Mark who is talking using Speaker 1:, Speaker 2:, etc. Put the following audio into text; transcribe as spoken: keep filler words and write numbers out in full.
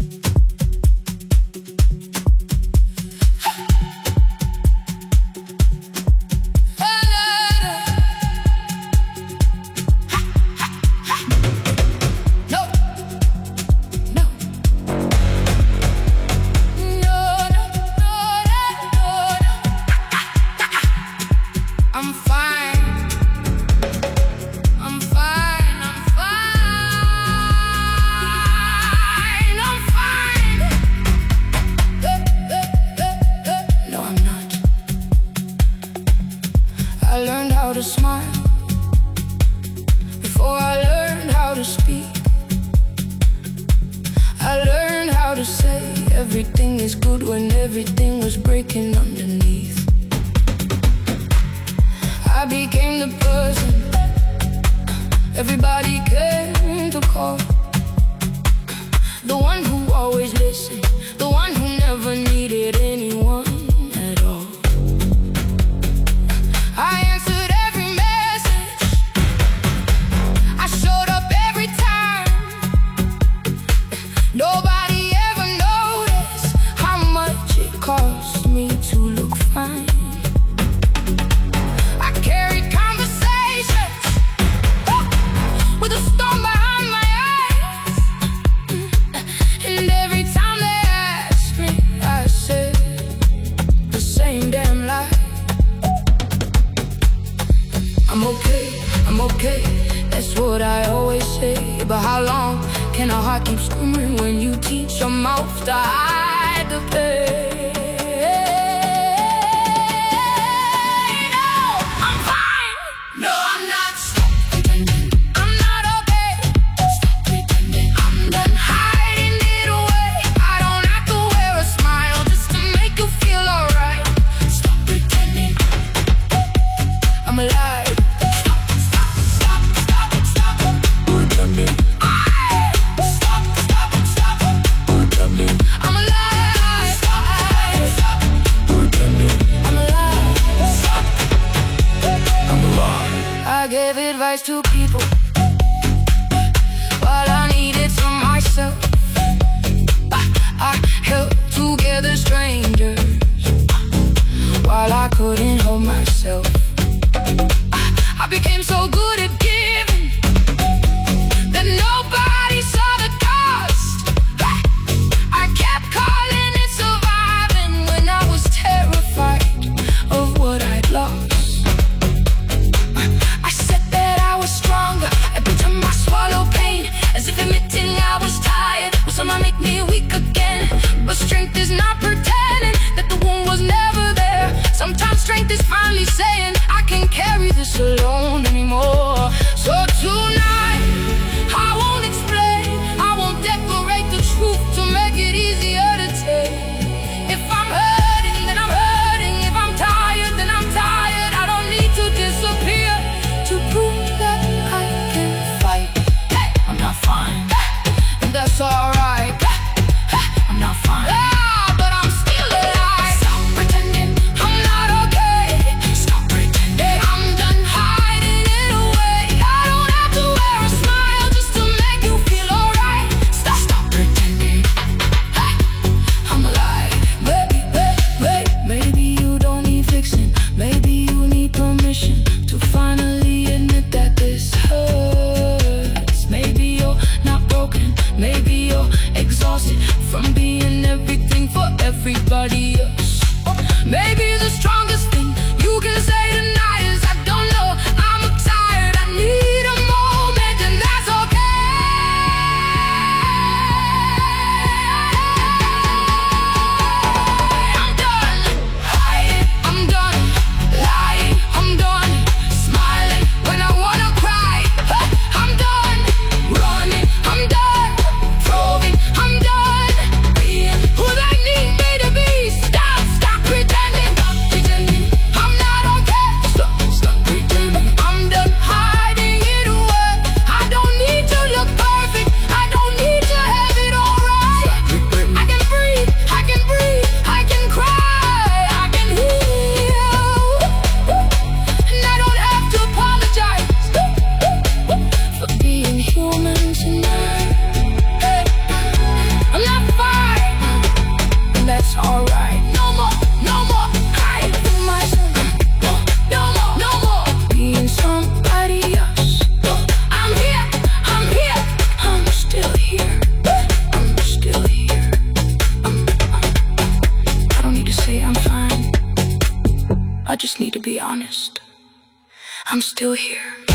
Speaker 1: To smile before I learned how to speak. I learned how to say everything is good when everything was breaking underneath. I became the person everybody came to call, the one who always listened, the one who never needed anyone at all. I answered nobody ever noticed how much it cost me to look fine. I carried conversations with a storm behind my eyes, and every time they asked me, I said the same damn lie. I'm okay, I'm okay, that's what I always say. But how long can a heart keep screaming when you teach your mouth to hide the pain? No, I'm fine. No, I'm not. Stop pretending. I'm not okay. Stop pretending. I'm done hiding it away. I don't have to wear a smile just to make you feel alright. Stop pretending. I'm alive. Stop, stop, stop, stop, stop pretending. I'm alive. Stop. Pretending. I'm alive. Stop. I'm alive. I gave advice to people while I needed to myself. I, I held together strangers while I couldn't hold myself. I, I became so good at giving that nobody saw the cost. I kept calling it surviving when I was terrified of what I'd lost. I said that I was stronger every time I swallow pain, as if admitting I was tired would somehow make me weak again. But strength is not pretending that the wound was never there. Sometimes strength is finally saying I can't carry this alone anymore. So tonight I won't explain, I won't decorate the truth to make it easier to take. If I'm hurting, then I'm hurting. If I'm tired, then I'm tired. I don't need to disappear to prove that I can fight. Hey, I'm not fine, and that's alright. I'm not fine, ah, but I'm still alive. Stop pretending I'm not okay. Stop pretending I'm done hiding. just need to be honest. I'm still here.